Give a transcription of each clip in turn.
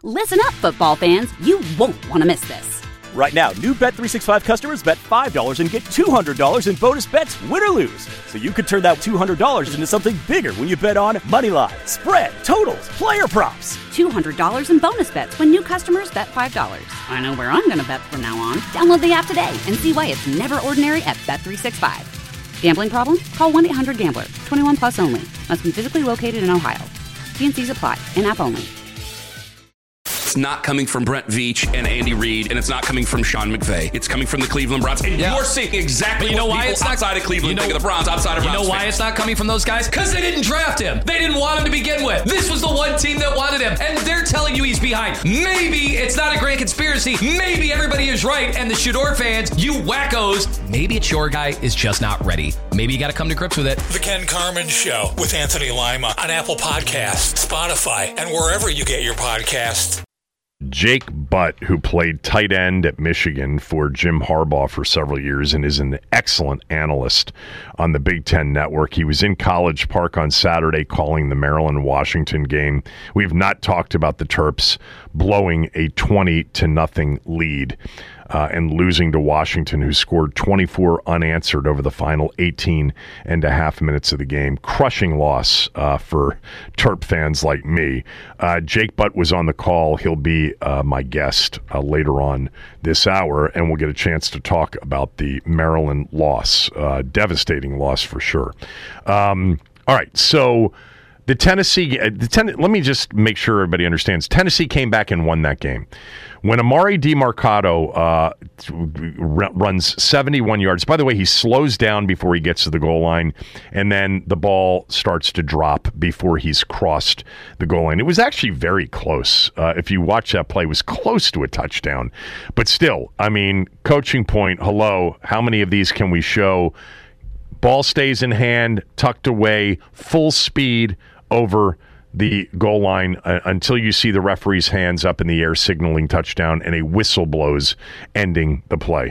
Listen up, football fans. You won't want to miss this. Right now, new Bet365 customers bet $5 and get $200 in bonus bets, win or lose. So you could turn that $200 into something bigger when you bet on money line, spread, totals, player props. $200 in bonus bets when new customers bet $5. I know where I'm going to bet from now on. Download the app today and see why it's never ordinary at Bet365. Gambling problem? Call 1-800-GAMBLER. 21 plus only. Must be physically located in Ohio. T&Cs apply. In-app only. It's not coming from Brent Veach and Andy Reid, and it's not coming from Sean McVay. It's coming from the Cleveland Browns. And you're seeing exactly what people outside of Cleveland think of the Browns, outside of Browns. You know why it's not coming from those guys? Because they didn't draft him. They didn't want him to begin with. This was the one team that wanted him, and they're telling you he's behind. Maybe it's not a grand conspiracy. Maybe everybody is right, and the Shador fans, you wackos, maybe it's your guy is just not ready. Maybe you got to come to grips with it. The Ken Carman Show with Anthony Lima on Apple Podcasts, Spotify, and wherever you get your podcasts. Jake Butt, who played tight end at Michigan for Jim Harbaugh for several years and is an excellent analyst on the Big Ten Network. He was in College Park on Saturday calling the Maryland-Washington game. We've not talked about the Terps blowing a 20-0 lead and losing to Washington, who scored 24 unanswered over the final 18 and a half minutes of the game. Crushing loss for Terp fans like me. Jake Butt was on the call. He'll be my guest later on this hour, and we'll get a chance to talk about the Maryland loss. Devastating loss for sure. All right, so the Tennessee, let me just make sure everybody understands. Tennessee came back and won that game. When Amari DiMercato runs 71 yards, by the way, he slows down before he gets to the goal line, and then the ball starts to drop before he's crossed the goal line. It was actually very close. If you watch that play, it was close to a touchdown. But still, I mean, coaching point, hello, how many of these can we show? Ball stays in hand, tucked away, full speed over the goal line until you see the referee's hands up in the air signaling touchdown and a whistle blows ending the play.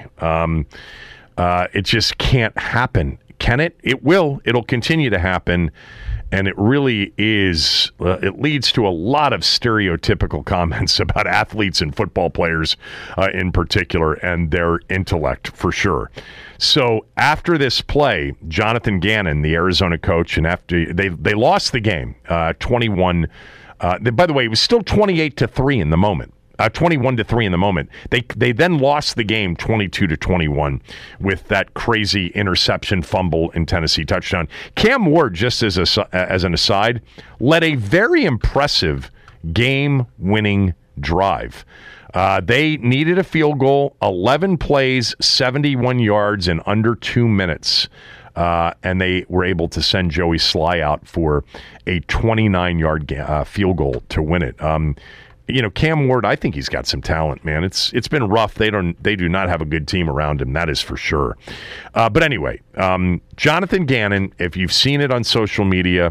It just can't happen. Can it? It will. It'll continue to happen. And it really is, it leads to a lot of stereotypical comments about athletes and football players in particular and their intellect for sure. So after this play, Jonathan Gannon, the Arizona coach, and after they lost the game 21, by the way, it was still 28-3 in the moment. 21-3 in the moment. They then lost the game 22-21 with that crazy interception, fumble, and Tennessee touchdown. Cam Ward, just as an aside, led a very impressive game-winning drive. They needed a field goal, 11 plays, 71 yards in under 2 minutes. And they were able to send Joey Sly out for a 29-yard field goal to win it. You know, Cam Ward, I think he's got some talent, man. It's been rough. They do not have a good team around him, that is for sure. But anyway, Jonathan Gannon, if you've seen it on social media,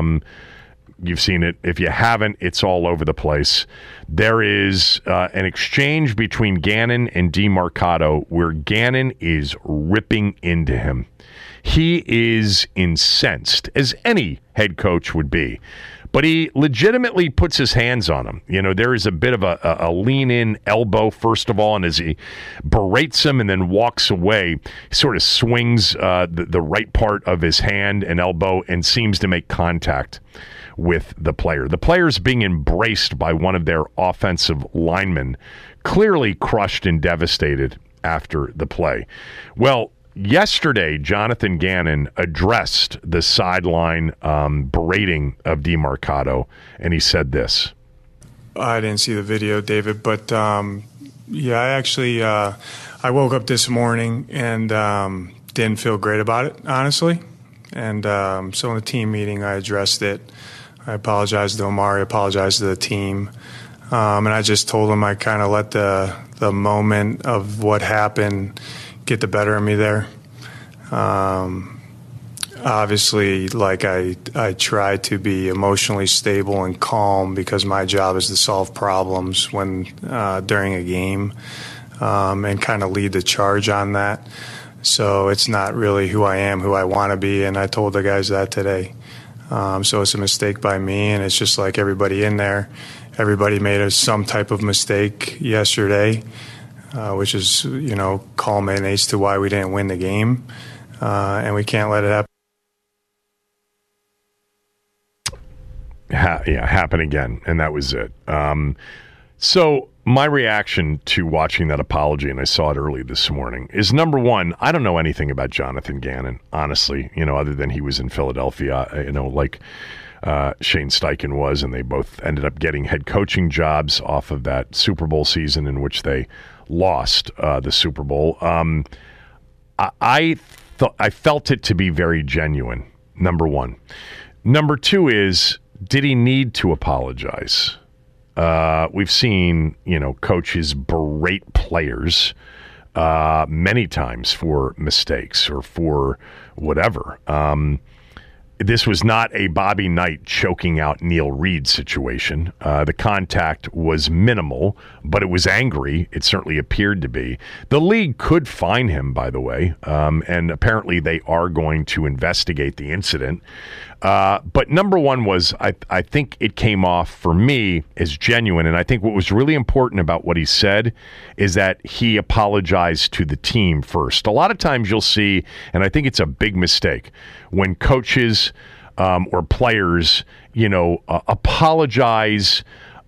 you've seen it. If you haven't, it's all over the place. There is an exchange between Gannon and DiMercato where Gannon is ripping into him. He is incensed, as any head coach would be. But he legitimately puts his hands on him. You know, there is a bit of a lean-in elbow, first of all, and as he berates him and then walks away, he sort of swings the right part of his hand and elbow and seems to make contact with the player. The player's being embraced by one of their offensive linemen, clearly crushed and devastated after the play. Well, yesterday, Jonathan Gannon addressed the sideline berating of DiMercato, and he said this. I didn't see the video, David, but yeah, I actually I woke up this morning and didn't feel great about it, honestly. And so in the team meeting, I addressed it. I apologized to Amari, apologized to the team, and I just told him I kind of let the moment of what happened get the better of me there. Obviously, like I try to be emotionally stable and calm because my job is to solve problems when during a game and kind of lead the charge on that. So it's not really who I am, who I want to be, and I told the guys that today. So it's a mistake by me, and it's just like everybody in there. everybody made some type of mistake yesterday, which is, culminates to why we didn't win the game, and we can't let it happen. Happen again, and that was it. So my reaction to watching that apology, and I saw it early this morning, is number one, I don't know anything about Jonathan Gannon, honestly, other than he was in Philadelphia, like Shane Steichen was, and they both ended up getting head coaching jobs off of that Super Bowl season in which they lost the Super Bowl. I felt it to be very genuine, number one. Number two is, did he need to apologize? We've seen, coaches berate players many times for mistakes or for whatever. This was not a Bobby Knight choking out Neil Reed situation. The contact was minimal, but it was angry. It certainly appeared to be. The league could fine him, by the way, and apparently they are going to investigate the incident. But number one was, I think it came off for me as genuine, and I think what was really important about what he said is that he apologized to the team first. A lot of times you'll see, and I think it's a big mistake, when coaches or players, apologize,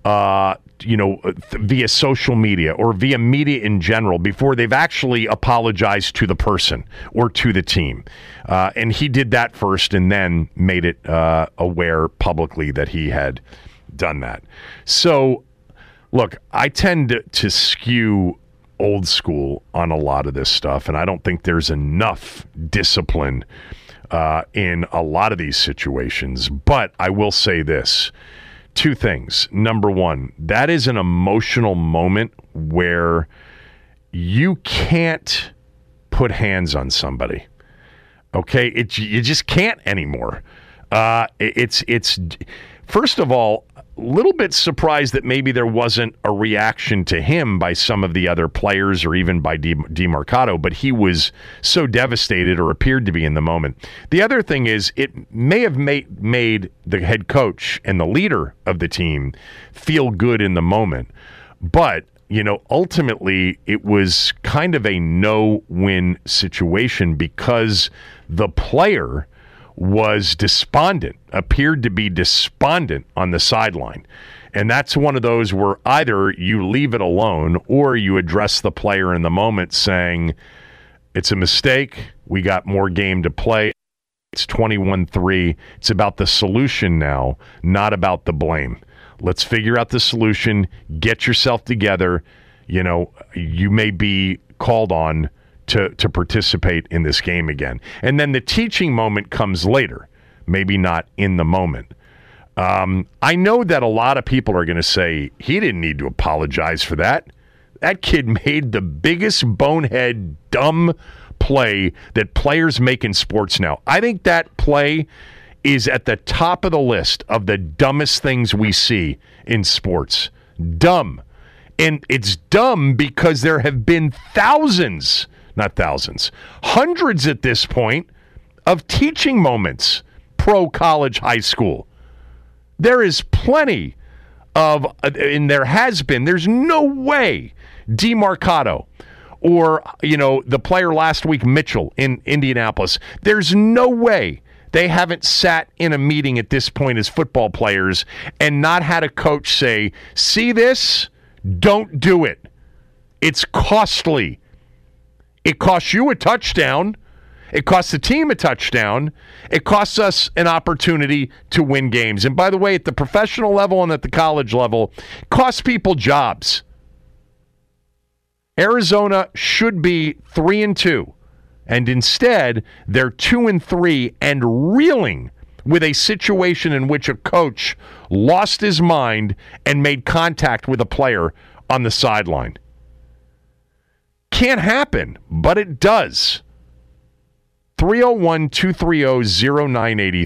via social media or via media in general before they've actually apologized to the person or to the team. And he did that first and then made it aware publicly that he had done that. So, look, I tend to skew old school on a lot of this stuff, and I don't think there's enough discipline in a lot of these situations. But I will say this. Two things. Number one, that is an emotional moment where you can't put hands on somebody. Okay? You just can't anymore. It's first of all, a little bit surprised that maybe there wasn't a reaction to him by some of the other players or even by DeMarcado, but he was so devastated or appeared to be in the moment. The other thing is it may have made the head coach and the leader of the team feel good in the moment, but ultimately it was kind of a no-win situation because the player was despondent, appeared to be despondent on the sideline. And that's one of those where either you leave it alone or you address the player in the moment saying, it's a mistake, we got more game to play, it's 21-3, it's about the solution now, not about the blame. Let's figure out the solution, get yourself together, you may be called on to participate in this game again. And then the teaching moment comes later, maybe not in the moment. I know that a lot of people are going to say, he didn't need to apologize for that. That kid made the biggest bonehead, dumb play that players make in sports now. I think that play is at the top of the list of the dumbest things we see in sports. Dumb. And it's dumb because there have been not thousands, hundreds at this point of teaching moments, pro, college, high school. There is plenty of, and there has been, there's no way DeMarcado or, the player last week, Mitchell in Indianapolis, there's no way they haven't sat in a meeting at this point as football players and not had a coach say, see this? Don't do it. It's costly. It costs you a touchdown. It costs the team a touchdown. It costs us an opportunity to win games. And by the way, at the professional level and at the college level, it costs people jobs. Arizona should be 3-2, and instead they're 2-3 and reeling with a situation in which a coach lost his mind and made contact with a player on the sideline. Can't happen, but it does. 301-230-0980,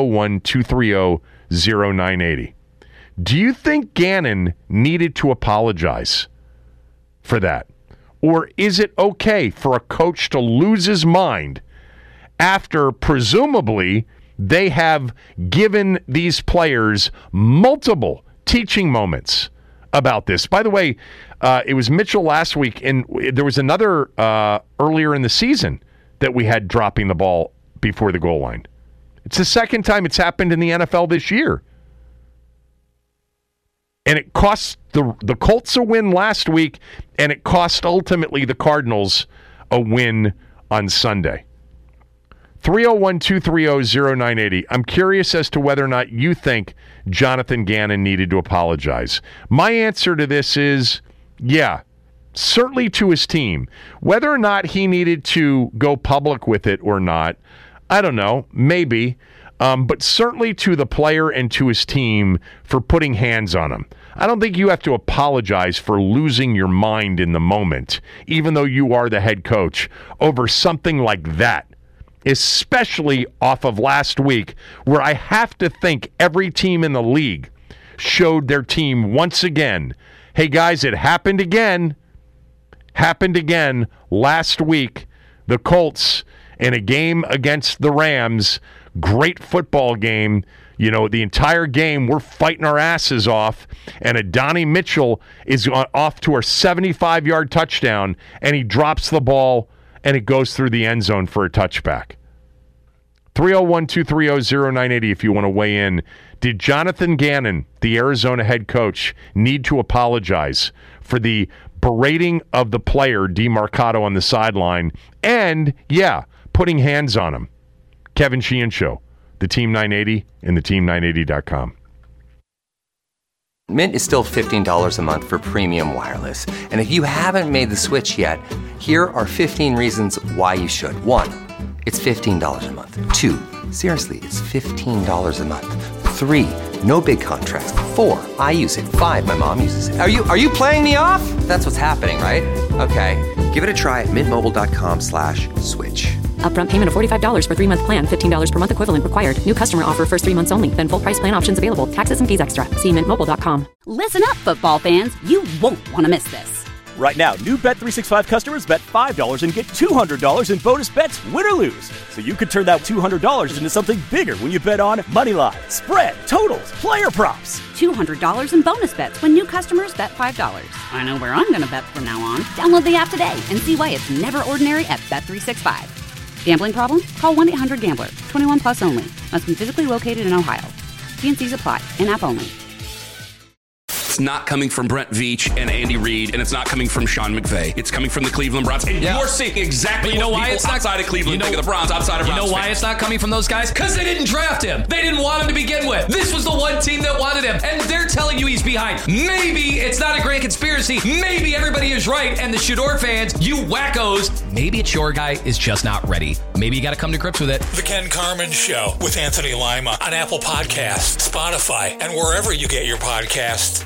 301-230-0980. Do you think Gannon needed to apologize for that? Or is it okay for a coach to lose his mind after presumably they have given these players multiple teaching moments about this. By the way, it was Mitchell last week, and there was another earlier in the season that we had dropping the ball before the goal line. It's the second time it's happened in the NFL this year. And it cost the Colts a win last week, and it cost ultimately the Cardinals a win on Sunday. 301-230-0980. I'm curious as to whether or not you think Jonathan Gannon needed to apologize. My answer to this is, yeah, certainly to his team. Whether or not he needed to go public with it or not, I don't know, maybe. But certainly to the player and to his team for putting hands on him. I don't think you have to apologize for losing your mind in the moment, even though you are the head coach, over something like that, especially off of last week, where I have to think every team in the league showed their team once again, hey guys, it happened again last week. The Colts in a game against the Rams, great football game. You know, the entire game, we're fighting our asses off, and Adonai Mitchell is off to our 75-yard touchdown, and he drops the ball, and it goes through the end zone for a touchback. 301-230-0980 if you want to weigh in. Did Jonathan Gannon, the Arizona head coach, need to apologize for the berating of the player, DeMarcado, on the sideline, and, yeah, putting hands on him? Kevin Sheehan Show, the Team 980 and the Team980.com. Mint is still $15 a month for premium wireless. And if you haven't made the switch yet, here are 15 reasons why you should. 1, it's $15 a month. 2, seriously, it's $15 a month. 3, no big contracts. 4, I use it. 5, my mom uses it. Are you playing me off? That's what's happening, right? Okay, give it a try at mintmobile.com/switch. Upfront payment of $45 for 3-month plan. $15 per month equivalent required. New customer offer first 3 months only. Then full price plan options available. Taxes and fees extra. See mintmobile.com. Listen up, football fans. You won't want to miss this. Right now, new Bet365 customers bet $5 and get $200 in bonus bets, win or lose. So you could turn that $200 into something bigger when you bet on moneyline, spread, totals, player props. $200 in bonus bets when new customers bet $5. I know where I'm going to bet from now on. Download the app today and see why it's never ordinary at Bet365. Gambling problem? Call 1-800-GAMBLER. 21 plus only. Must be physically located in Ohio. T&Cs apply. In-app only. It's not coming from Brent Veach and Andy Reid, and it's not coming from Sean McVay. It's coming from the Cleveland Browns. And you're seeing exactly what people outside of Cleveland think of the Browns, outside of Browns. You know why it's not coming from those guys? Because they didn't draft him. They didn't want him to begin with. This was the one team that wanted him, and they're telling you he's behind. Maybe it's not a grand conspiracy. Maybe everybody is right, and the Shador fans, you wackos, maybe it's your guy is just not ready. Maybe you got to come to grips with it. The Ken Carman Show with Anthony Lima on Apple Podcasts, Spotify, and wherever you get your podcasts.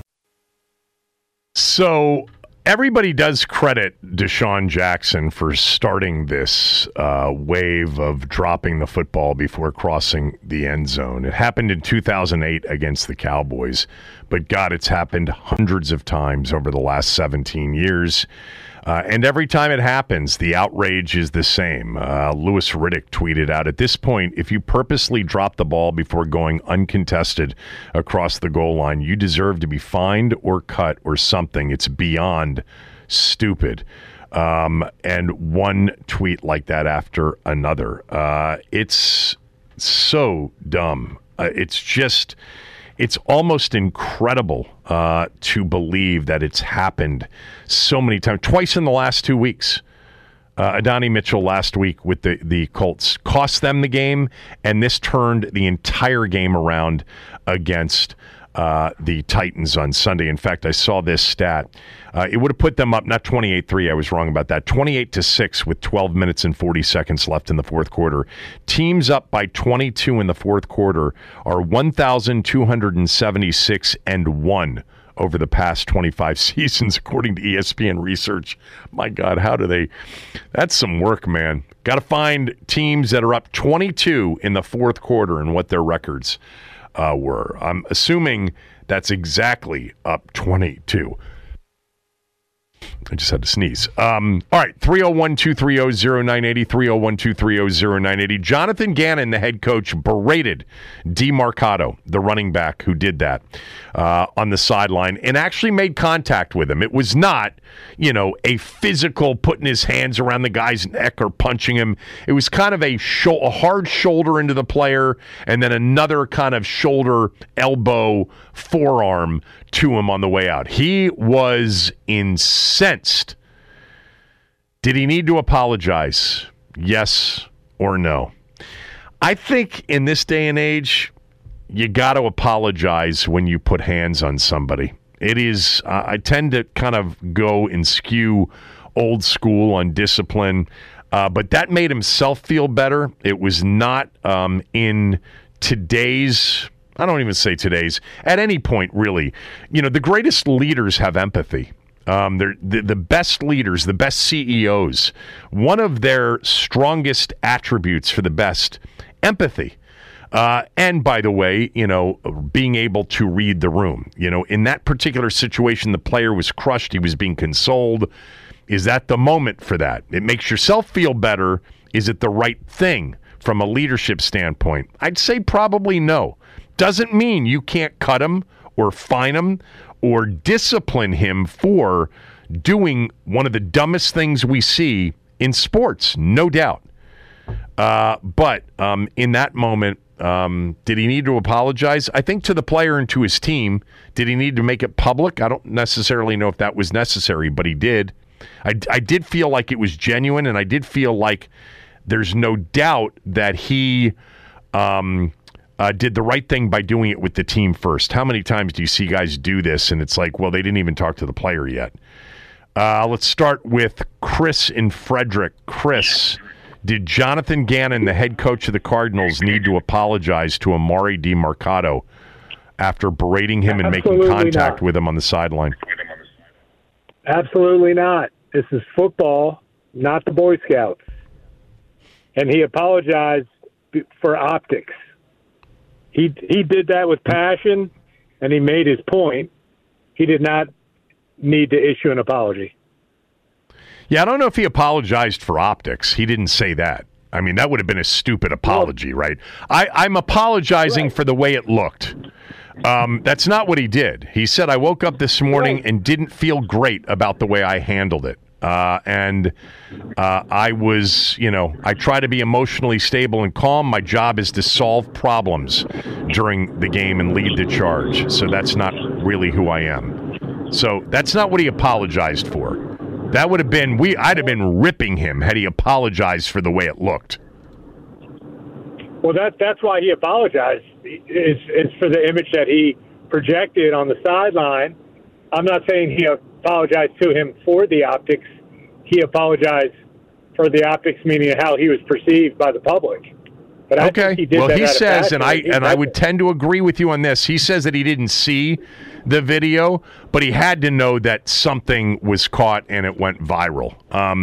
So everybody does credit Deshaun Jackson for starting this wave of dropping the football before crossing the end zone. It happened in 2008 against the Cowboys, but God, it's happened hundreds of times over the last 17 years. And every time it happens, the outrage is the same. Louis Riddick tweeted out, at this point, if you purposely drop the ball before going uncontested across the goal line, you deserve to be fined or cut or something. It's beyond stupid. And one tweet like that after another. It's so dumb. It's almost incredible to believe that it's happened so many times. Twice in the last 2 weeks. Adonai Mitchell last week with the Colts cost them the game, and this turned the entire game around against the Titans on Sunday. In fact, I saw this stat. It would have put them up, not 28-3, I was wrong about that, 28-6 with 12 minutes and 40 seconds left in the fourth quarter. Teams up by 22 in the fourth quarter are 1,276-1 over the past 25 seasons, according to ESPN research. My God, how do they... That's some work, man. Got to find teams that are up 22 in the fourth quarter and what their records were. I'm assuming that's exactly up 22. I just had to sneeze. All right, 301-230-0980, 301-230-0980. Jonathan Gannon, the head coach, berated DeMarcado, the running back who did that on the sideline, and actually made contact with him. It was not, a physical putting his hands around the guy's neck or punching him. It was kind of a hard shoulder into the player, and then another kind of shoulder, elbow, forearm to him on the way out. He was incensed. Did he need to apologize? Yes or no? I think in this day and age, you got to apologize when you put hands on somebody. It is, I tend to kind of go and skew old school on discipline, but that made himself feel better. It was not in today's, I don't even say today's, at any point really. The greatest leaders have empathy. They're the best leaders, the best CEOs. One of their strongest attributes for the best, empathy. And by the way, being able to read the room. In that particular situation, the player was crushed. He was being consoled. Is that the moment for that? It makes yourself feel better. Is it the right thing from a leadership standpoint? I'd say probably no. Doesn't mean you can't cut him or fine him or discipline him for doing one of the dumbest things we see in sports, no doubt. But in that moment, did he need to apologize? I think to the player and to his team. Did he need to make it public? I don't necessarily know if that was necessary, but he did. I did feel like it was genuine, and I did feel like there's no doubt that he did the right thing by doing it with the team first. How many times do you see guys do this, and it's like, well, they didn't even talk to the player yet? Let's start with Chris in Frederick. Chris, did Jonathan Gannon, the head coach of the Cardinals, need to apologize to Amari DeMarcado after berating him and making contact with him on the sideline? Absolutely not. This is football, not the Boy Scouts. And he apologized for optics. He did that with passion, and he made his point. He did not need to issue an apology. Yeah, I don't know if he apologized for optics. He didn't say that. I mean, that would have been a stupid apology, right? I'm apologizing for the way it looked. That's not what he did. He said, I woke up this morning and didn't feel great about the way I handled it. I was, I try to be emotionally stable and calm. My job is to solve problems during the game and lead the charge. So that's not really who I am. So that's not what he apologized for. That would have been, I'd have been ripping him had he apologized for the way it looked. Well, that's why he apologized. It's for the image that he projected on the sideline. I'm not saying he apologized to him for the optics. He apologized for the optics, meaning how he was perceived by the public. But I think he did that. He says, and I would tend to agree with you on this. He says that he didn't see the video, but he had to know that something was caught and it went viral.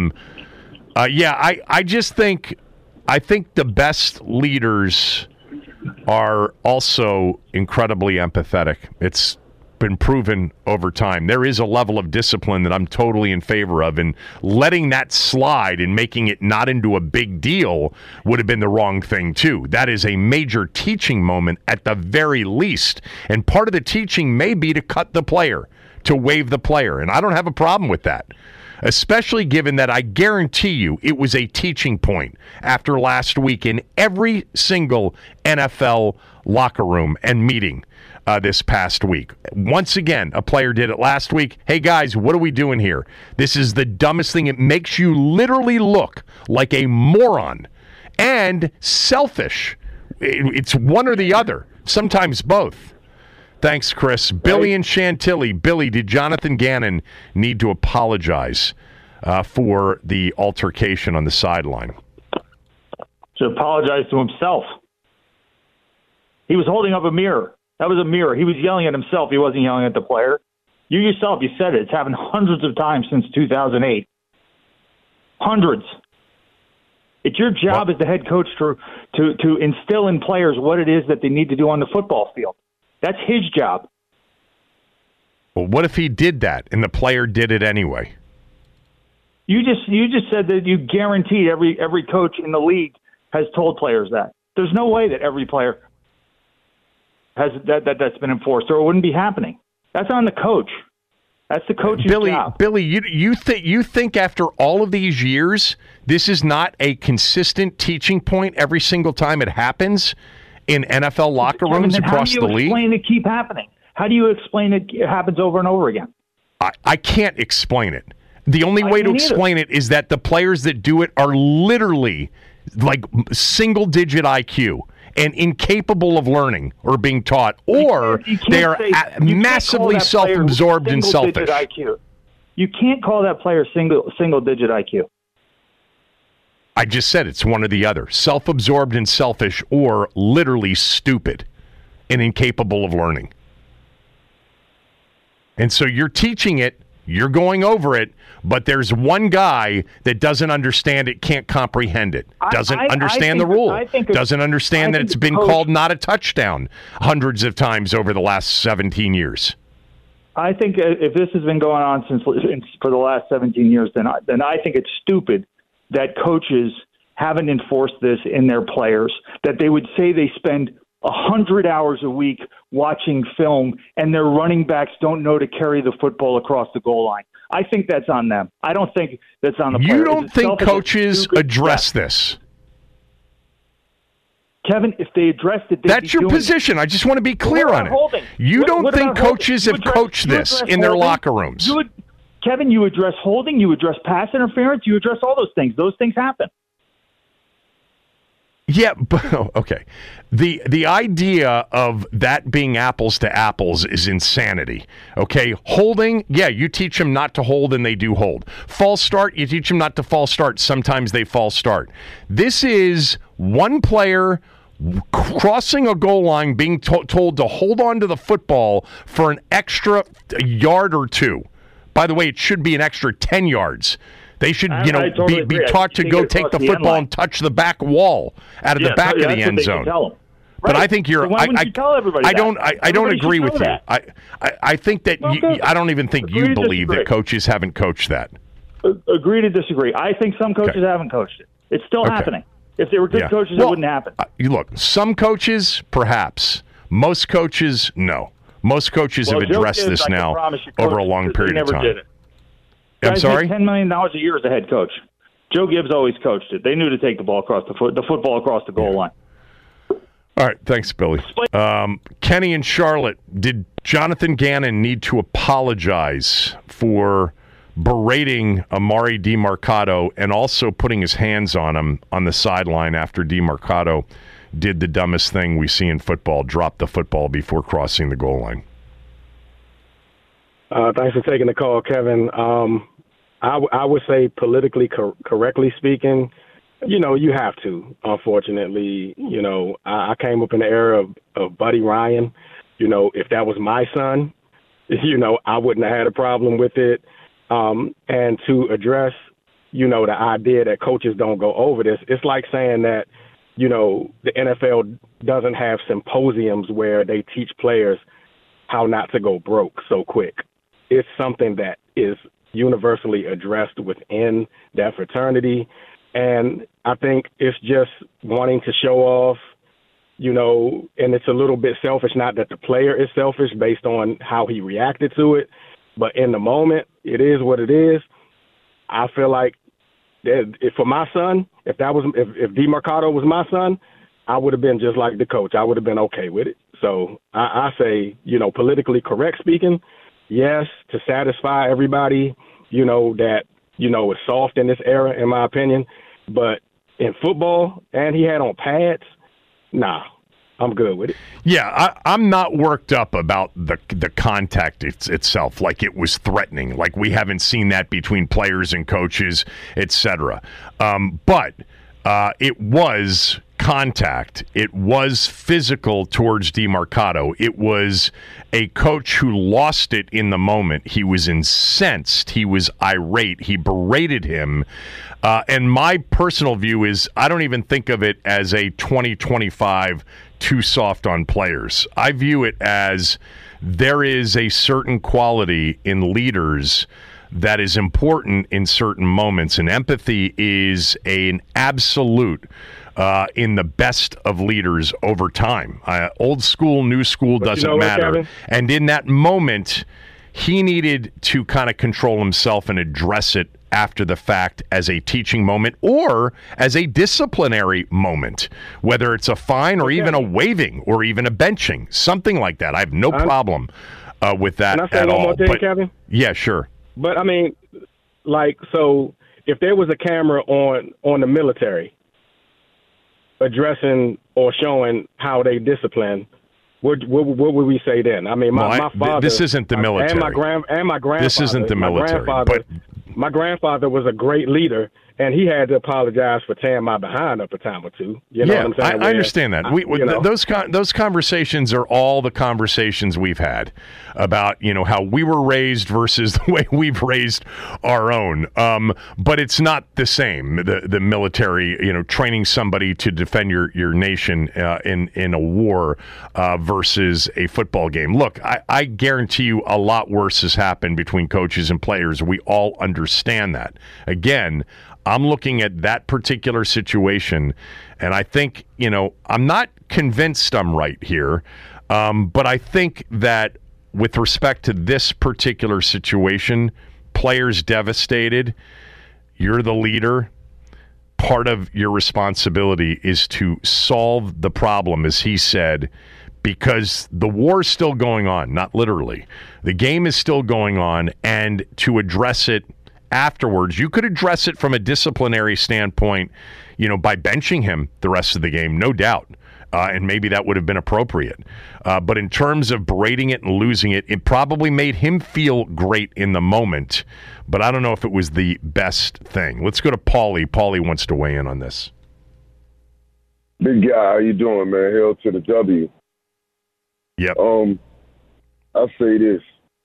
I just think the best leaders are also incredibly empathetic. It's been proven over time. There is a level of discipline that I'm totally in favor of, and letting that slide and making it not into a big deal would have been the wrong thing too. That is a major teaching moment at the very least, and part of the teaching may be to cut the player, to waive the player, and I don't have a problem with that, especially given that I guarantee you it was a teaching point after last week in every single NFL locker room and meeting this past week. Once again, a player did it last week. Hey, guys, what are we doing here? This is the dumbest thing. It makes you literally look like a moron and selfish. It's one or the other, sometimes both. Thanks, Chris. Billy and Chantilly. Billy, did Jonathan Gannon need to apologize for the altercation on the sideline? To apologize to himself. He was holding up a mirror. That was a mirror. He was yelling at himself. He wasn't yelling at the player. You yourself, you said it. It's happened hundreds of times since 2008. Hundreds. It's your job as the head coach to instill in players what it is that they need to do on the football field. That's his job. Well, what if he did that and the player did it anyway? You just said that you guaranteed every coach in the league has told players that. There's no way that every player has that's been enforced, or it wouldn't be happening. That's on the coach. That's the coach's job. Billy, you think after all of these years, this is not a consistent teaching point every single time it happens in NFL locker rooms across the league? How do you explain it keep happening? How do you explain it happens over and over again? I can't explain it. The only way to explain it is that the players that do it are literally like single-digit IQ and incapable of learning or being taught, or they are massively self-absorbed and selfish. IQ. You can't call that player single-digit IQ. I just said it's one or the other. Self-absorbed and selfish, or literally stupid and incapable of learning. And so you're teaching it, you're going over it, but there's one guy that doesn't understand it, can't comprehend it, doesn't understand the rule, doesn't understand that it's been called not a touchdown hundreds of times over the last 17 years. I think if this has been going on for the last 17 years, then I think it's stupid that coaches haven't enforced this in their players, that they would say they spend 100 hours a week watching film and their running backs don't know to carry the football across the goal line. I think that's on them. I don't think that's on the players. You don't think coaches address this? Kevin, if they addressed it, that's your position. I just want to be clear on it. You don't think coaches have coached this in their locker rooms? Kevin, you address holding, you address pass interference, you address all those things. Those things happen. Yeah, but, okay. The idea of that being apples to apples is insanity. Okay, holding, yeah, you teach them not to hold and they do hold. False start, you teach them not to false start. Sometimes they false start. This is one player crossing a goal line being told to hold on to the football for an extra yard or two. By the way, it should be an extra 10 yards. They should, be taught to go take the football and touch the back wall out of the back of the end zone. But I think you're. I don't agree with you. I think that I don't even think you believe that coaches haven't coached that. Agree to disagree. I think some coaches haven't coached it. It's still happening. If they were good coaches, it wouldn't happen. Look, some coaches, perhaps. Most coaches, no. Most coaches have addressed this now over a long period of time. I'm sorry? $10 million a year as a head coach. Joe Gibbs always coached it. They knew to take the ball across the football across the goal line. All right, thanks, Billy. Kenny in Charlotte, did Jonathan Gannon need to apologize for berating Amari DiMercato and also putting his hands on him on the sideline after DiMercato did the dumbest thing we see in football, dropped the football before crossing the goal line? Thanks for taking the call, Kevin. I would say politically correctly speaking, you have to, unfortunately. I came up in the era of Buddy Ryan. If that was my son, I wouldn't have had a problem with it. And to address, the idea that coaches don't go over this, it's like saying that, the NFL doesn't have symposiums where they teach players how not to go broke so quick. It's something that is universally addressed within that fraternity. And I think it's just wanting to show off, and it's a little bit selfish, not that the player is selfish based on how he reacted to it, but in the moment, it is what it is. I feel like if for my son, if DiMercato was my son, I would have been just like the coach. I would have been okay with it. So I say, politically correct speaking, yes, to satisfy everybody, that, is soft in this era, in my opinion. But in football, and he had on pads, nah, I'm good with it. Yeah, I'm not worked up about the contact itself, like it was threatening, like we haven't seen that between players and coaches, etc. But it was contact. It was physical towards DiMercato. It was a coach who lost it in the moment. He was incensed. He was irate. He berated him. And my personal view is I don't even think of it as a 2025 too soft on players. I view it as there is a certain quality in leaders that is important in certain moments, and empathy is an absolute in the best of leaders over time. Old school, new school doesn't matter. And in that moment, he needed to kind of control himself and address it after the fact as a teaching moment or as a disciplinary moment, whether it's a fine or even a waiving or even a benching, something like that. I have no problem with that at all. Thing, Kevin? Yeah, sure. But I mean, like, so if there was a camera on the military addressing or showing how they discipline, what would we say then? I mean, my father. This isn't the military. And my grandfather. This isn't the military. My grandfather was a great leader, and he had to apologize for tearing my behind up a time or two. You know what I'm saying? I understand that. Those conversations are all the conversations we've had about, how we were raised versus the way we've raised our own. But it's not the same. The military, training somebody to defend your nation in a war versus a football game. Look, I guarantee you a lot worse has happened between coaches and players. We all understand that. Again, I'm looking at that particular situation, and I think, I'm not convinced I'm right here, but I think that with respect to this particular situation, players devastated, you're the leader. Part of your responsibility is to solve the problem, as he said, because the war is still going on, not literally. The game is still going on, and to address it afterwards, you could address it from a disciplinary standpoint, by benching him the rest of the game, no doubt. And maybe that would have been appropriate. But in terms of berating it and losing it, it probably made him feel great in the moment. But I don't know if it was the best thing. Let's go to Paulie. Paulie wants to weigh in on this. Big guy, how you doing, man? Hail to the W. Yep. I'll say this.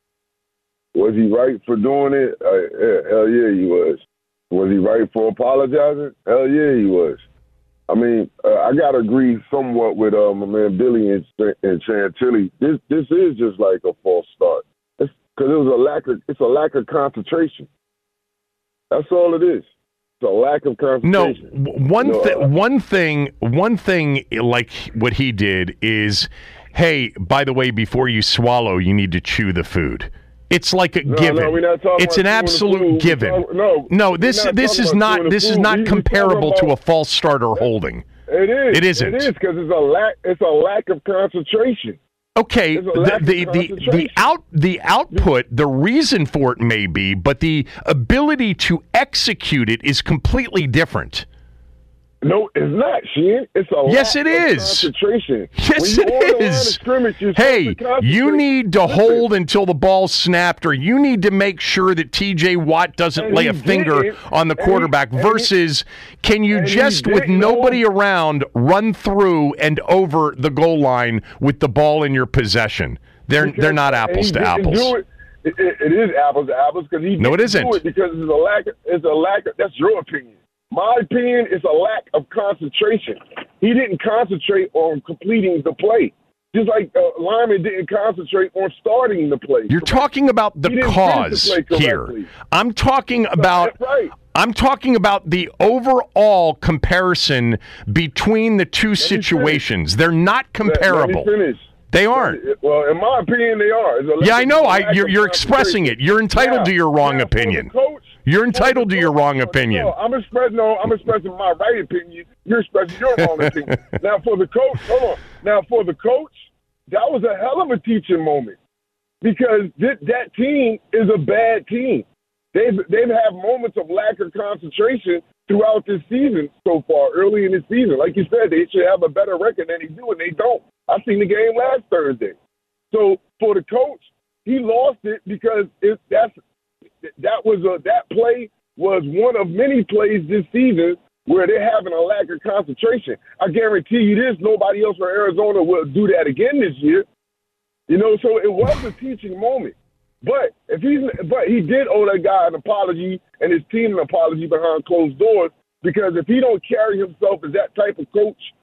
Was he right for doing it? Hell yeah, he was. Was he right for apologizing? Hell yeah, he was. I mean, I gotta agree somewhat with my man Billy and Chantilly. This is just like a false start. It's because it's a lack of concentration. That's all it is. It's a lack of concentration. No, one thing like what he did is, hey, by the way, before you swallow, you need to chew the food. It's like a given. No, we're not talking it's an absolute given. This is not comparable to a false start or holding. It is. It isn't. It is because it's a lack of concentration. Okay, the output, the reason for it may be, but the ability to execute it is completely different. No, it's not, Sheehan. It's a yes, lack it is. Of concentration. Yes, it is. Hey, you need to hold until the ball's snapped, or you need to make sure that T.J. Watt doesn't lay a finger on the quarterback. Versus, can you just, with nobody around, run through and over the goal line with the ball in your possession? They're not apples to apples. It is apples to apples because he didn't it isn't. do it because it's a lack of. That's your opinion. My opinion is a lack of concentration. He didn't concentrate on completing the play. Just like Lyman didn't concentrate on starting the play. You're talking about the cause here. I'm talking about the overall comparison between the two situations. They're not comparable. Let me finish. They aren't. Well, in my opinion, they are. Yeah, I know. You're expressing it. You're entitled to your wrong opinion. You're entitled to your wrong opinion. No, I'm expressing my right opinion. You're expressing your wrong opinion. Now, for the coach, hold on. Now, for the coach, that was a hell of a teaching moment because that team is a bad team. They've had moments of lack of concentration throughout this season so far, early in the season. Like you said, they should have a better record than they do, and they don't. I seen the game last Thursday. So for the coach, he lost it because that play was one of many plays this season where they're having a lack of concentration. I guarantee you this, nobody else from Arizona will do that again this year. So it was a teaching moment. But he did owe that guy an apology and his team an apology behind closed doors because if he don't carry himself as that type of coach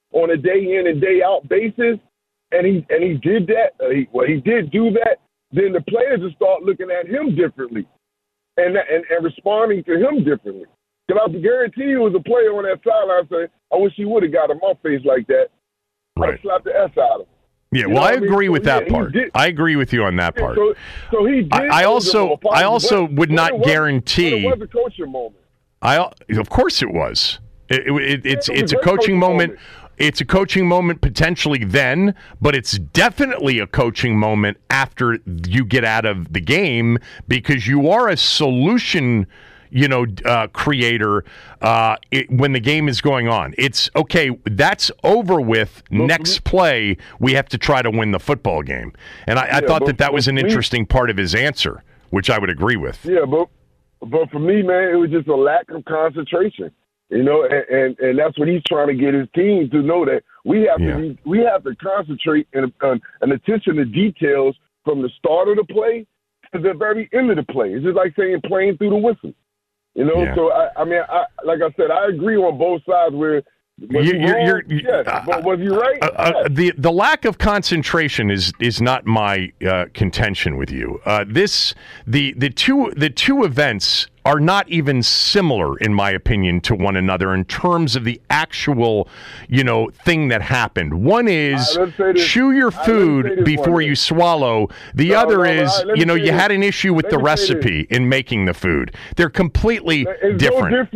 on a day in and day out basis, and he did that. He did do that. Then the players will start looking at him differently, and responding to him differently. Because I guarantee you, as a player on that sideline, saying, "I wish he would have got in my face like that." Right. I'd slap the S out of him. Yeah, well, I agree with that part. I agree with you on that part. So he did. I also would not guarantee. It was a coaching moment. Of course it was. It's a coaching moment. It's a coaching moment potentially then, but it's definitely a coaching moment after you get out of the game because you are a solution, creator when the game is going on. It's okay. That's over with. Next play, we have to try to win the football game. And I thought that was an interesting part of his answer, which I would agree with. Yeah, but for me, man, it was just a lack of concentration. And that's what he's trying to get his team to know, that we have to concentrate and attention to details from the start of the play to the very end of the play. It's just like saying playing through the whistle. So like I said, I agree on both sides. Where was he right? The lack of concentration is not my contention with you. The two events are not even similar, in my opinion, to one another in terms of the actual, thing that happened. One is chew your food before you swallow. The other is, you had an issue with the recipe in making the food. They're completely different.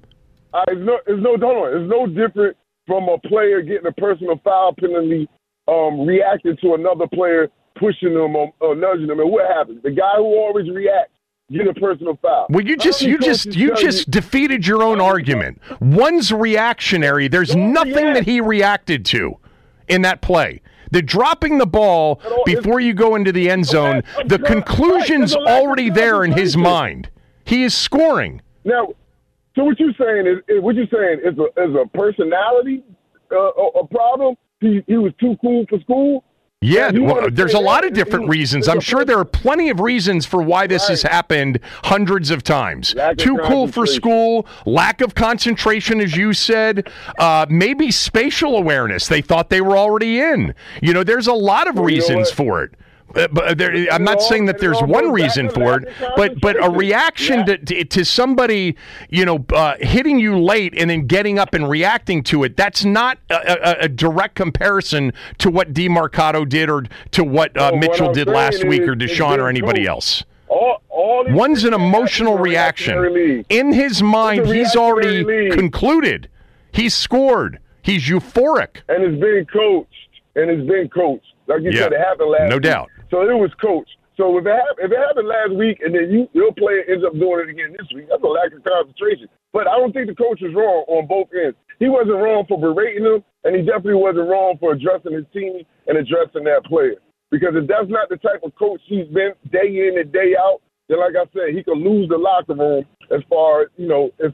It's no different from a player getting a personal foul penalty, reacting to another player pushing them or nudging them. And what happens? The guy who always reacts get a personal foul. Well, you just defeated your own argument. One's reactionary. There's nothing that he reacted to in that play. The dropping the ball before you go into the end zone, the conclusion's already there in his mind. He is scoring. Now, so what you're saying is a personality a problem? He was too cool for school? Yeah, well, there's a lot of different reasons. I'm sure there are plenty of reasons for why this has happened hundreds of times. Too cool for school, lack of concentration, as you said, maybe spatial awareness. They thought they were already in. There's a lot of reasons for it. But I'm not saying that there's one reason for it, but a reaction to somebody, hitting you late and then getting up and reacting to it, that's not a direct comparison to what DeMarcado did or to what Mitchell did last week or Deshaun or anybody else. One's an emotional reaction. In his mind, he's already concluded. He's scored. He's euphoric. And it's been coached. Like you said, it happened last week. No doubt. So it was coached. So if it happened last week and then your player ends up doing it again this week, that's a lack of concentration. But I don't think the coach was wrong on both ends. He wasn't wrong for berating him, and he definitely wasn't wrong for addressing his team and addressing that player. Because if that's not the type of coach he's been day in and day out, then like I said, he could lose the locker room as far as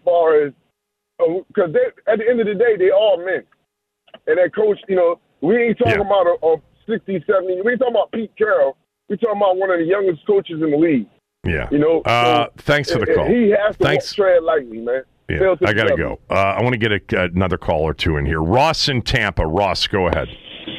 because at the end of the day, they all men. And that coach, we ain't talking about a 60, 70. We ain't talking about Pete Carroll. We're talking about one of the youngest coaches in the league. Yeah. Thanks for the call. He has to tread lightly, man. Yeah, I got to go. I want to get another call or two in here. Ross in Tampa. Ross, go ahead.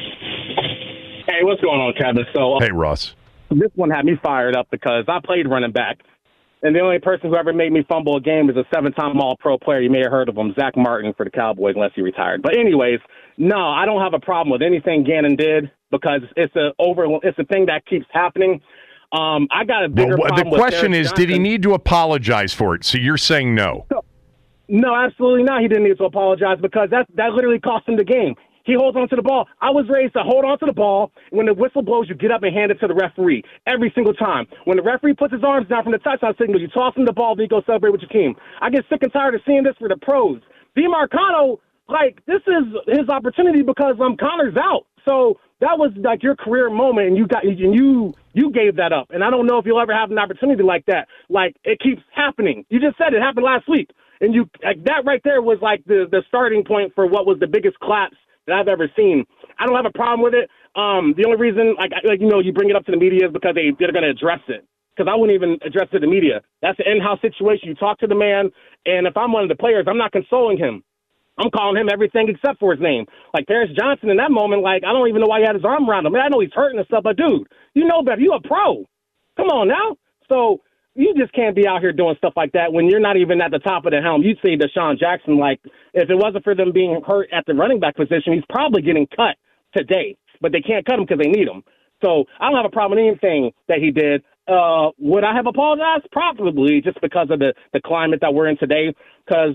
Hey, what's going on, Kevin? Hey, Ross. This one had me fired up because I played running back. And the only person who ever made me fumble a game is a 7-time All-Pro player. You may have heard of him, Zach Martin for the Cowboys, unless he retired. But anyways, no, I don't have a problem with anything Gannon did because it's a thing that keeps happening. I got a bigger problem. The question is, did he need to apologize for it? So you're saying no? No, absolutely not. He didn't need to apologize because that literally cost him the game. He holds on to the ball. I was raised to hold on to the ball. When the whistle blows, you get up and hand it to the referee every single time. When the referee puts his arms down from the touchdown signal, you toss him the ball, then you go celebrate with your team. I get sick and tired of seeing this for the pros. DeMarcado, this is his opportunity because Connor's out. So that was like your career moment, and you gave that up. And I don't know if you'll ever have an opportunity like that. Like, it keeps happening. You just said it happened last week. And that right there was like the starting point for what was the biggest collapse that I've ever seen. I don't have a problem with it. The only reason, you bring it up to the media is because they're going to address it. Because I wouldn't even address it to the media. That's an in-house situation. You talk to the man, and if I'm one of the players, I'm not consoling him. I'm calling him everything except for his name. Like Terrence Johnson in that moment, like, I don't even know why he had his arm around him. I know he's hurting and stuff, but, dude, you know better. You a pro. Come on now. So you just can't be out here doing stuff like that when you're not even at the top of the helm. You'd say Deshaun Jackson, like, if it wasn't for them being hurt at the running back position, he's probably getting cut today. But they can't cut him because they need him. So I don't have a problem with anything that he did. Would I have apologized? Probably, just because of the climate that we're in today. Because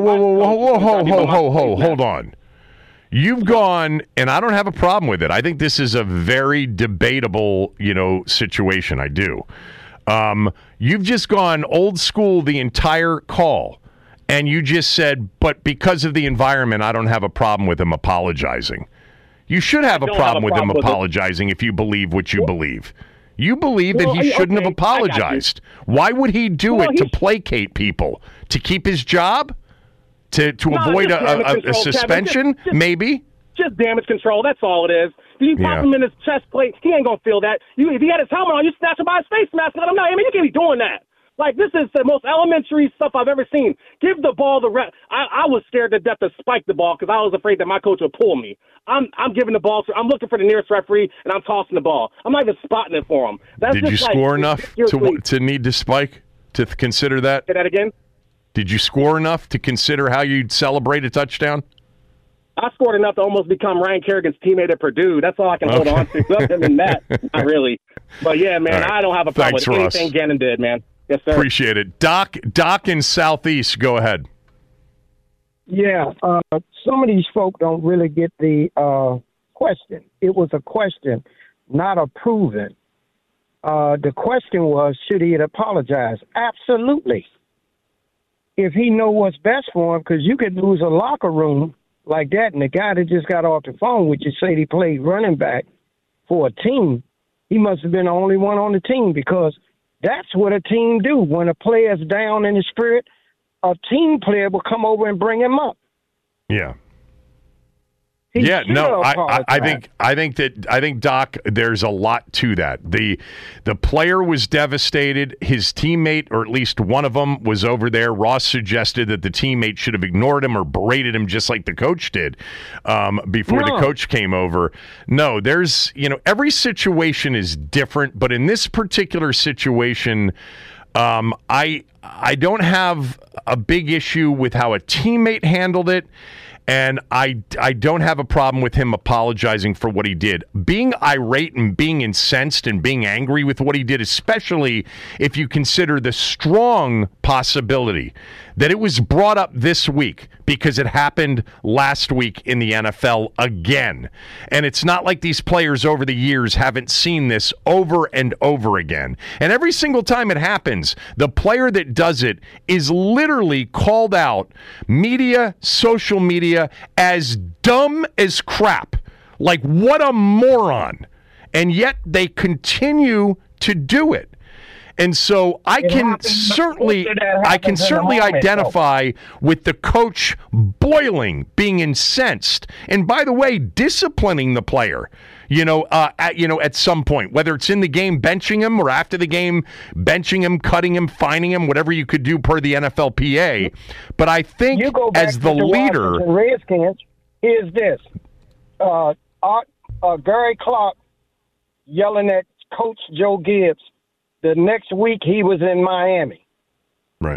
hold on. You've gone, and I don't have a problem with it. I think this is a very debatable, situation. I do. You've just gone old school the entire call, and you just said, but because of the environment, I don't have a problem with him apologizing. You should have a problem with him apologizing if you believe what you believe. You believe that he shouldn't have apologized. Why would he do it to placate people? To keep his job? To avoid a suspension? Maybe? Just damage control. That's all it is. If you pop him in his chest plate, he ain't going to feel that. If he had his helmet on, you snatch him by his face mask. Let him know. I mean, you can't be doing that. Like, this is the most elementary stuff I've ever seen. Give the ball the rep. I was scared to death to spike the ball because I was afraid that my coach would pull me. I'm giving the ball I'm looking for the nearest referee, and I'm tossing the ball. I'm not even spotting it for him. Did you score enough to need to spike, to consider that? Say that again? Did you score enough to consider how you'd celebrate a touchdown? I scored enough to almost become Ryan Kerrigan's teammate at Purdue. That's all I can hold on to. Other than that, not really. But, yeah, man, right. I don't have a problem with anything Gannon did, man. Yes, sir. Appreciate it. Doc in Southeast, go ahead. Yeah, some of these folk don't really get the question. It was a question, not a proven. The question was, should he apologize? Absolutely. If he know what's best for him, because you could lose a locker room like that, and the guy that just got off the phone with you said he played running back for a team, he must have been the only one on the team, because that's what a team do. When a player's down in the spirit, a team player will come over and bring him up. Yeah. I think Doc, there's a lot to that. The player was devastated. His teammate, or at least one of them, was over there. Ross suggested that the teammate should have ignored him or berated him just like the coach did before the coach came over. No, there's, every situation is different, but in this particular situation, I don't have a big issue with how a teammate handled it. And I don't have a problem with him apologizing for what he did. Being irate and being incensed and being angry with what he did, especially if you consider the strong possibility that it was brought up this week because it happened last week in the NFL again. And it's not like these players over the years haven't seen this over and over again. And every single time it happens, the player that does it is literally called out, media, social media, as dumb as crap. Like, what a moron. And yet they continue to do it. And so I can certainly identify with the coach boiling, being incensed, and by the way, disciplining the player. At some point, whether it's in the game benching him or after the game benching him, cutting him, fining him, whatever you could do per the NFLPA. But I think as the leader, Redskins is this: Gary Clark yelling at Coach Joe Gibbs. The next week he was in Miami. Right.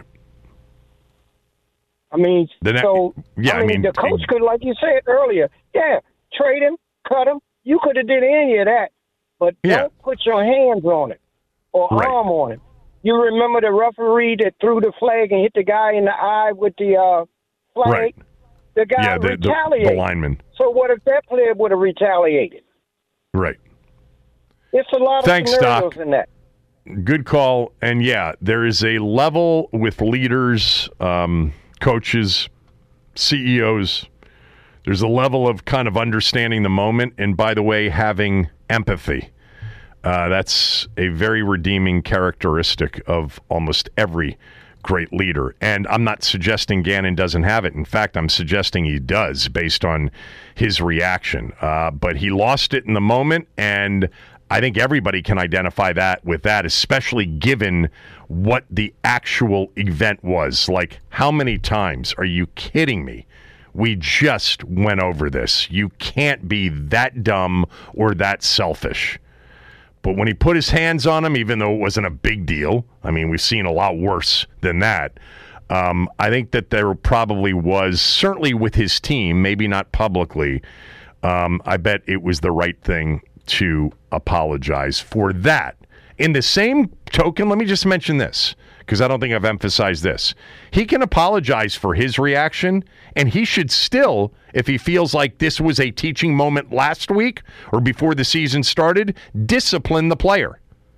I mean, the coach could, like you said earlier, trade him, cut him. You could have did any of that, but don't put your hands on it or arm on it. You remember the referee that threw the flag and hit the guy in the eye with the flag? Right. The guy retaliated. The lineman. So what if that player would have retaliated? Right. It's a lot of scenarios in that. Good call. And there is a level with leaders, coaches, CEOs. There's a level of kind of understanding the moment. And by the way, having empathy. That's a very redeeming characteristic of almost every great leader. And I'm not suggesting Gannon doesn't have it. In fact, I'm suggesting he does based on his reaction. But he lost it in the moment, and I think everybody can identify that with that, especially given what the actual event was. Like, how many times, are you kidding me, We just went over this. You can't be that dumb or that selfish. But when he put his hands on him, even though it wasn't a big deal, I mean, we've seen a lot worse than that. I think that there probably was, certainly with his team, maybe not publicly, I bet it was the right thing to apologize for that. In the same token, let me just mention this, because I don't think I've emphasized this. He can apologize for his reaction, and he should still, if he feels like this was a teaching moment last week or before the season started, discipline the player.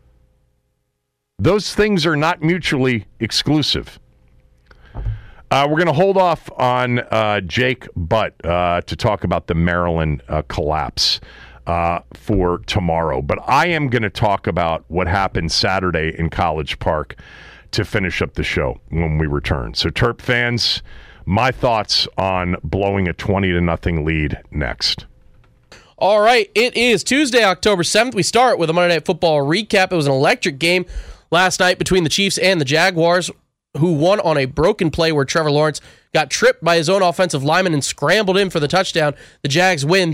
Those things are not mutually exclusive. We're going to hold off on Jake Butt to talk about the Maryland collapse for tomorrow. But I am going to talk about what happened Saturday in College Park to finish up the show when we return. So, Terp fans, my thoughts on blowing a 20-0 lead next. All right, it is Tuesday, October 7th. We start with a Monday Night Football recap. It was an electric game last night between the Chiefs and the Jaguars, who won on a broken play where Trevor Lawrence got tripped by his own offensive lineman and scrambled in for the touchdown. The Jags win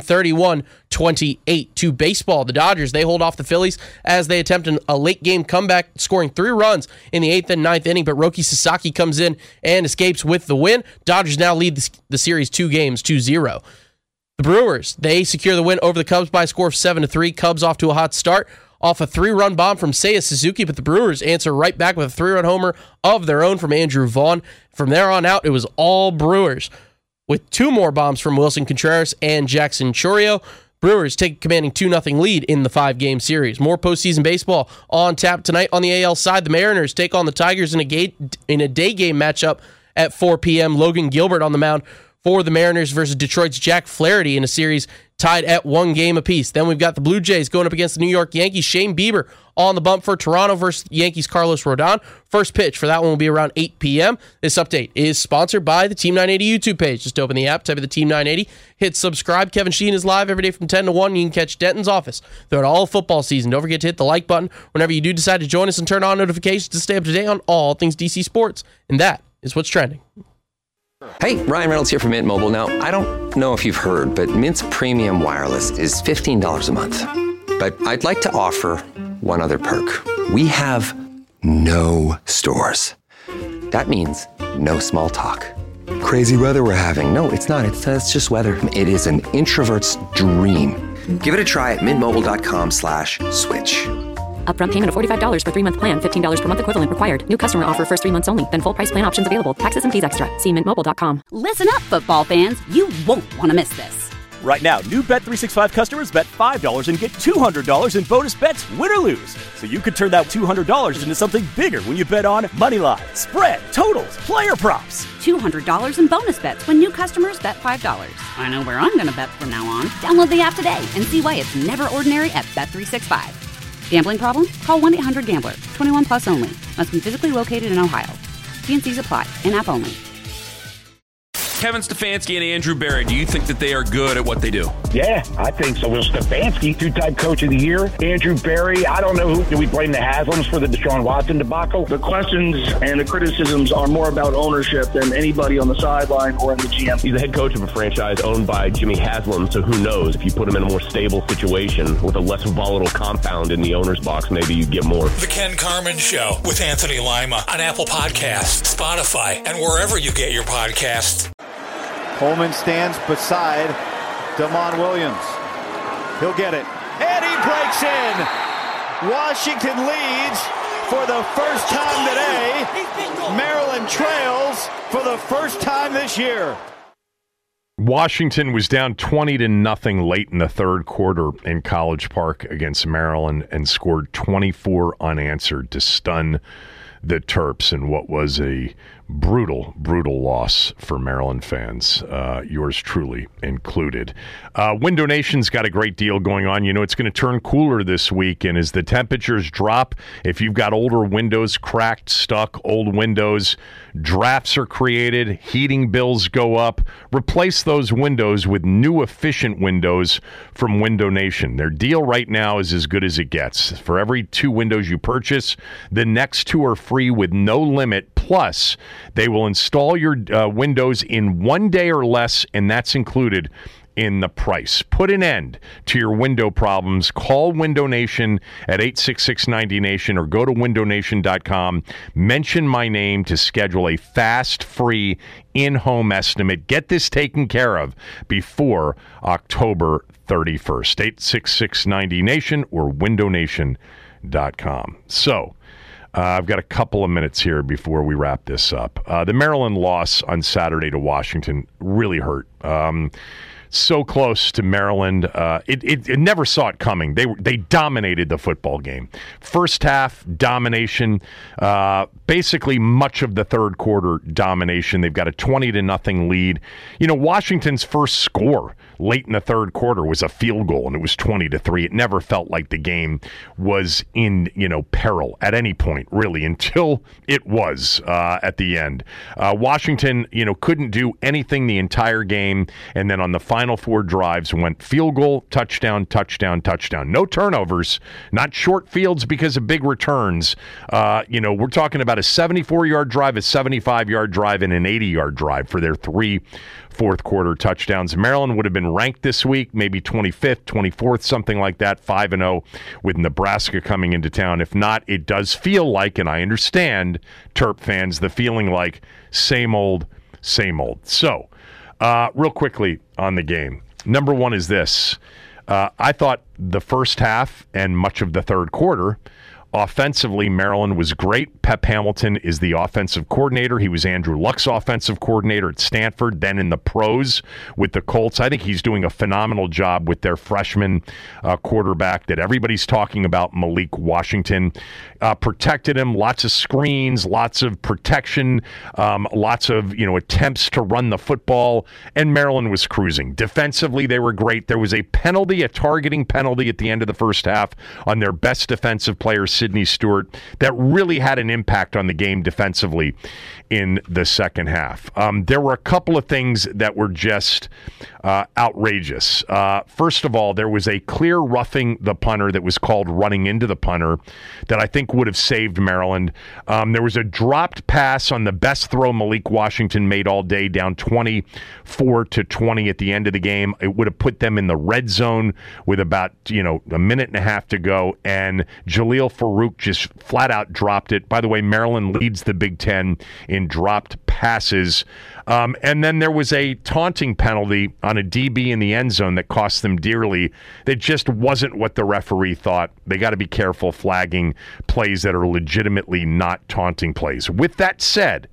31-28 to baseball. The Dodgers, they hold off the Phillies as they attempt a late-game comeback, scoring 3 runs in the 8th and 9th inning, but Roki Sasaki comes in and escapes with the win. Dodgers now lead the series 2-0. The Brewers, they secure the win over the Cubs by a score of 7-3. Cubs off to a hot start off a 3-run bomb from Seiya Suzuki, but the Brewers answer right back with a 3-run homer of their own from Andrew Vaughn. From there on out, it was all Brewers, with 2 more bombs from Wilson Contreras and Jackson Chourio. Brewers take a commanding 2-0 lead in the 5-game series. More postseason baseball on tap tonight. On the AL side, the Mariners take on the Tigers in a day game matchup at 4 p.m. Logan Gilbert on the mound for the Mariners versus Detroit's Jack Flaherty in a series tied at 1 game apiece. Then we've got the Blue Jays going up against the New York Yankees. Shane Bieber on the bump for Toronto versus Yankees Carlos Rodon. First pitch for that one will be around 8 p.m. This update is sponsored by the Team 980 YouTube page. Just open the app, type of the Team 980, hit subscribe. Kevin Sheehan is live every day from 10 to 1. You can catch Denton's office throughout all football season. Don't forget to hit the like button whenever you do decide to join us and turn on notifications to stay up to date on all things DC sports. And that is what's trending. Hey, Ryan Reynolds here from Mint Mobile. Now, I don't know if you've heard, but Mint's premium wireless is $15 a month. But I'd like to offer one other perk. We have no stores. That means no small talk. Crazy weather we're having. No, it's not. It's just weather. It is an introvert's dream. Give it a try at mintmobile.com/switch. Upfront payment of $45 for 3-month plan, $15 per month equivalent required. New customer offer first 3 months only. Then full price plan options available. Taxes and fees extra. See mintmobile.com. Listen up, football fans. You won't want to miss this. Right now, new Bet365 customers bet $5 and get $200 in bonus bets, win or lose. So you could turn that $200 into something bigger when you bet on moneyline, spread, totals, player props. $200 in bonus bets when new customers bet $5. I know where I'm going to bet from now on. Download the app today and see why it's never ordinary at Bet365. Gambling problem? Call 1-800-GAMBLER. 21 plus only. Must be physically located in Ohio. T&Cs apply. In-app only. Kevin Stefanski and Andrew Berry, do you think that they are good at what they do? Yeah, I think so. Will Stefanski, 2-time coach of the year. Andrew Berry, I don't know who. Do we blame the Haslams for the Deshaun Watson debacle? The questions and the criticisms are more about ownership than anybody on the sideline or in the GM. He's the head coach of a franchise owned by Jimmy Haslam, so who knows? If you put him in a more stable situation with a less volatile compound in the owner's box, maybe you get more. The Ken Carman Show with Anthony Lima on Apple Podcasts, Spotify, and wherever you get your podcasts. Coleman stands beside Damon Williams. He'll get it. And he breaks in. Washington leads for the first time today. Maryland trails for the first time this year. Washington was down 20-0 late in the third quarter in College Park against Maryland and scored 24 unanswered to stun the Terps in what was a brutal loss for Maryland fans, yours truly included. Window Nation's got a great deal going on. You know, it's going to turn cooler this week, and as the temperatures drop, if you've got older windows, cracked, stuck, old windows, drafts are created, heating bills go up. Replace those windows with new efficient windows from Window Nation. Their deal right now is as good as it gets. For every 2 windows you purchase, the next 2 are free. free with no limit. Plus, they will install your windows in 1 day or less, and that's included in the price. Put an end to your window problems. Call Window Nation at 866-90Nation or go to windownation.com. Mention my name to schedule a fast, free, in-home estimate. Get this taken care of before October 31st. 866-90Nation or windownation.com. So, I've got a couple of minutes here before we wrap this up. The Maryland loss on Saturday to Washington really hurt. So close to Maryland. It never saw it coming. They dominated the football game. First half domination, basically much of the third quarter domination. They've got a 20-0 lead. You know, Washington's first score late in the third quarter was a field goal, and it was 20-3. It never felt like the game was in, peril at any point, really, until it was at the end. Washington, couldn't do anything the entire game, and then on the final 4 drives went field goal, touchdown, touchdown, touchdown. No turnovers, not short fields because of big returns. We're talking about a 74-yard drive, a 75-yard drive, and an 80-yard drive for their 3 fourth quarter touchdowns. Maryland would have been ranked this week, maybe 25th, 24th, something like that, 5-0 with Nebraska coming into town. If not, it does feel like, and I understand, Terp fans, the feeling like same old, same old. So, real quickly on the game. Number one is this. I thought the first half and much of the third quarter, offensively, Maryland was great. Pep Hamilton is the offensive coordinator. He was Andrew Luck's offensive coordinator at Stanford, then in the pros with the Colts. I think he's doing a phenomenal job with their freshman quarterback that everybody's talking about, Malik Washington. Protected him, lots of screens, lots of protection, lots of attempts to run the football, and Maryland was cruising. Defensively, they were great. There was a penalty, a targeting penalty at the end of the first half on their best defensive player, Sidney Stewart, that really had an impact on the game defensively in the second half. There were a couple of things that were just outrageous. First of all, there was a clear roughing the punter that was called running into the punter that I think would have saved Maryland. There was a dropped pass on the best throw Malik Washington made all day, down 24-20 at the end of the game. It would have put them in the red zone with about a minute and a half to go, and Jaleel Farouk just flat out dropped it. By the way, Maryland leads the Big Ten in dropped passes. And then there was a taunting penalty on a DB in the end zone that cost them dearly. That just wasn't what the referee thought. They got to be careful flagging plays that are legitimately not taunting plays. With that said,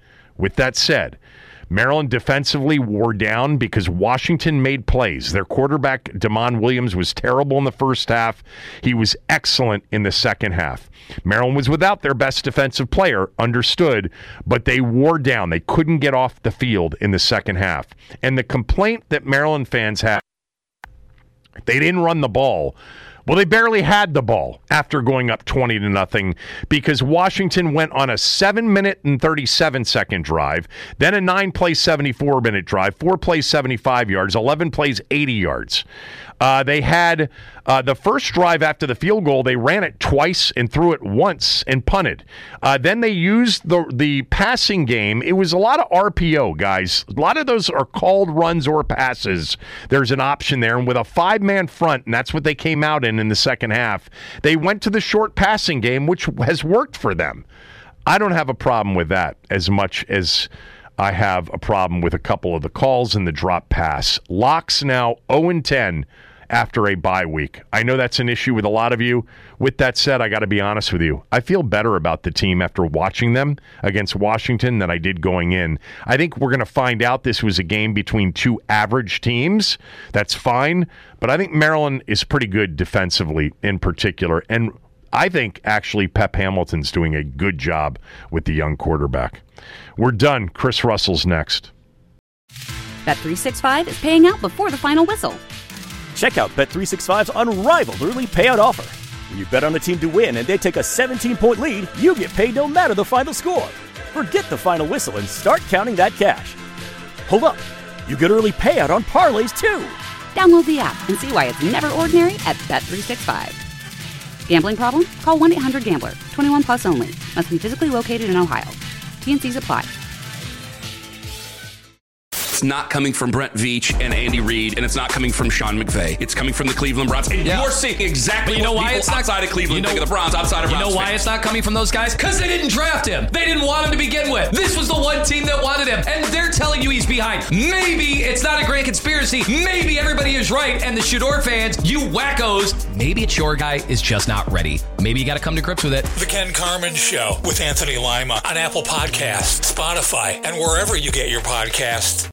Maryland defensively wore down because Washington made plays. Their quarterback, Damon Williams, was terrible in the first half. He was excellent in the second half. Maryland was without their best defensive player, understood, but they wore down. They couldn't get off the field in the second half. And the complaint that Maryland fans had, they didn't run the ball. Well, they barely had the ball after going up 20-0 because Washington went on a 7-minute and 37-second drive, then a 9-play 74-minute drive, 4 plays 75 yards, 11 plays 80 yards. They had the first drive after the field goal, they ran it twice and threw it once and punted. Then they used the passing game. It was a lot of RPO, guys. A lot of those are called runs or passes. There's an option there. And with a 5-man front, and that's what they came out in the second half, they went to the short passing game, which has worked for them. I don't have a problem with that as much as I have a problem with a couple of the calls and the drop pass. Locks now 0-10 after a bye week. I know that's an issue with a lot of you. With that said, I got to be honest with you. I feel better about the team after watching them against Washington than I did going in. I think we're going to find out this was a game between two average teams. That's fine. But I think Maryland is pretty good defensively in particular. And I think actually Pep Hamilton's doing a good job with the young quarterback. We're done. Chris Russell's next. Bet365 is paying out before the final whistle. Check out Bet365's unrivaled early payout offer. When you bet on a team to win and they take a 17-point lead, you get paid no matter the final score. Forget the final whistle and start counting that cash. Hold up. You get early payout on parlays, too. Download the app and see why it's never ordinary at Bet365. Gambling problem? Call 1-800-GAMBLER. 21 plus only. Must be physically located in Ohio. T&Cs apply. It's not coming from Brent Veach and Andy Reid, and it's not coming from Sean McVay. It's coming from the Cleveland Browns. And you're seeing exactly you know what why people it's not outside of Cleveland think of the Browns, outside of Browns You know why fans. it's not coming from those guys? Because they didn't draft him. They didn't want him to begin with. This was the one team that wanted him, and they're telling you he's behind. Maybe it's not a grand conspiracy. Maybe everybody is right, and the Shador fans, you wackos, maybe it's your guy is just not ready. Maybe you got to come to grips with it. The Ken Carman Show with Anthony Lima on Apple Podcasts, Spotify, and wherever you get your podcasts.